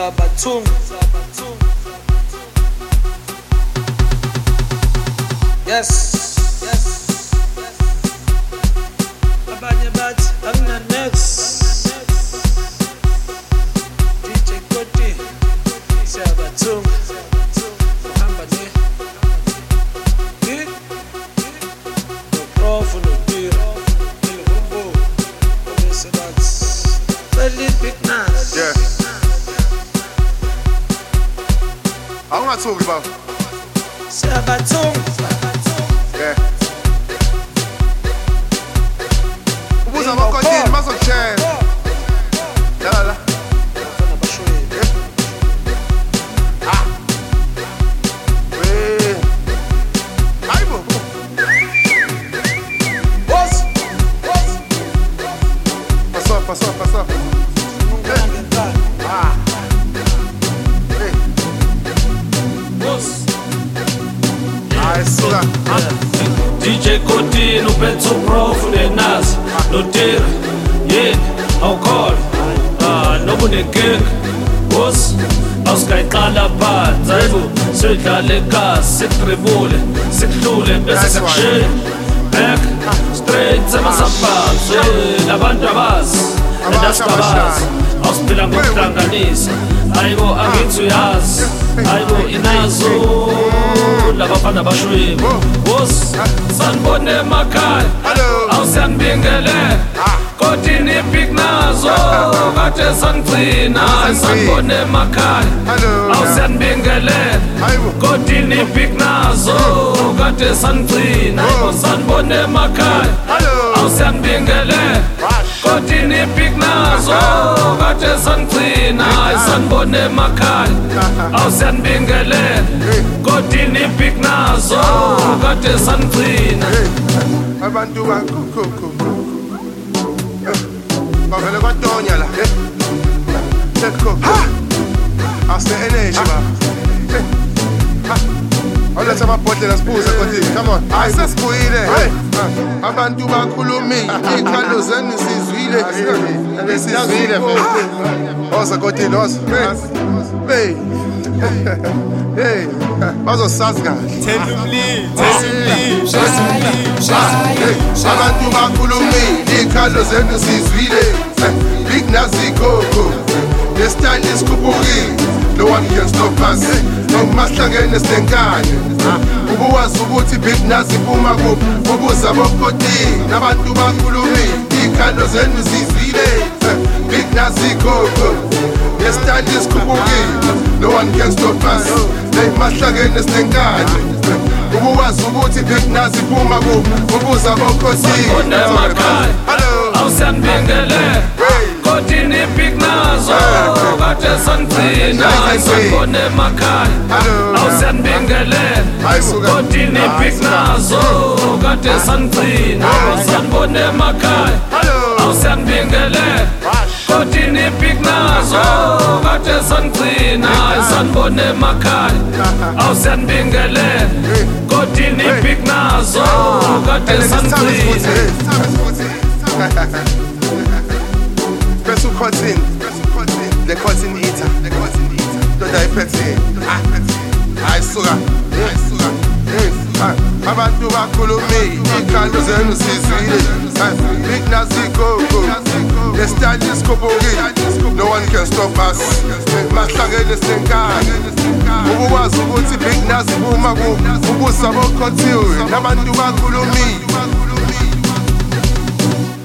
Sabatung. Yes, yes. Abanye bathi angina next. DJ Koti Sabatung. Hamba ne. No prof no deal. Ilumbo. Obese that's very big nice. Yeah. I'm not talking about Sabatung. yeah. Ubuza bakotini bazokushela. La. Hayibo. Passou. DJ Koti no Petso Prof Nenas no Tira Yen awukhona no kunenkinga boss awusikayixala phansi hayibo sidlale kasi sitribule sikudlule bese sikushiya back straight semasabazi labantu abazi endasikabazi awusiphila ngokuhlanganisa hayibo angithi uyazi hayibo inazo labafana bashwebo boss sanibone emakhaya awusanibingele kodini big nazo kade sanigcina sanibone emakhaya awusanibingele kodini big nazo kade sanigcina sanibone emakhaya awusanibingele kodini big nazo kade sanigcina sanibone emakhaya awusanibingele kodini big nazo kade sanigcina Abantu bakukuku bavele kwatonya la Let's As the energy let's have a bottle of booze. Come on, I said squeeze. Abantu bakhulumi ikhalo zenu sizwile sizwile oza kodini oza hey hey bazosazi kahle abantu bakhulumi ikhalo zenu sizwile big nazikoko the stand is kubukile no one can stop us Mahlangene senkanye ubuwazi ukuthi big nazi phuma kuphi ubuza bokoti nabantu bakhulumi ikhalo zenu sizwile big nazi gogo yes stand is kubukile no one can stop us mahlangene senkanye ubuwazi ukuthi big nazi phuma kuphi ubuza bokoti hello awusanibingele kodini big nazo kade sanigcina sanibone emakhaya awusanibingele kodini big nazo kade sanigcina sanibone emakhaya awusanibingele kodini big nazo kade sanigcina sanibone emakhaya awusanibingele kodini big nazo kade sanigcina Special cotton, the cotton eater, the diabetes. I sugar. Abantu bakhulumi ikhalo zenu sizwile big nazi gogo the stand is kubukile no one can stop us mahlangene senkanye ubuwazi ukuthi big nazi phuma kuphi ubusa bokothiwe nabantu bakhulumi